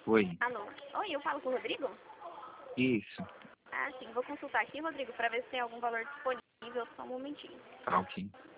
Oi. Alô? Oi, eu falo com o Rodrigo? Isso. Ah, sim. Vou consultar aqui, Rodrigo, para ver se tem algum valor disponível. Só um momentinho. Tá ok.